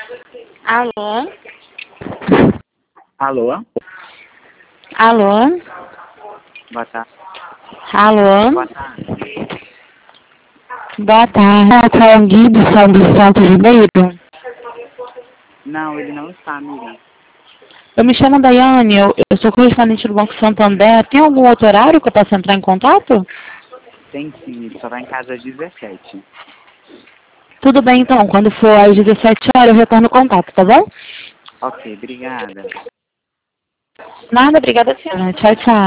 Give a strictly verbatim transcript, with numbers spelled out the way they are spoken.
Alô? Alô? Alô? Boa tarde. Alô? Boa tarde. Boa tarde, é o Gui do São Vicente Ribeiro. Não, ele não está, amiga. Eu me chamo Daiane, eu, eu sou correspondente do Banco Santander. Tem algum outro horário que eu possa entrar em contato? Tem sim, ele só vai em casa às dezessete. Tudo bem então, quando for às dezessete horas eu retorno o contato, tá bom? Ok, obrigada. Nada, obrigada senhora. Tchau, tchau.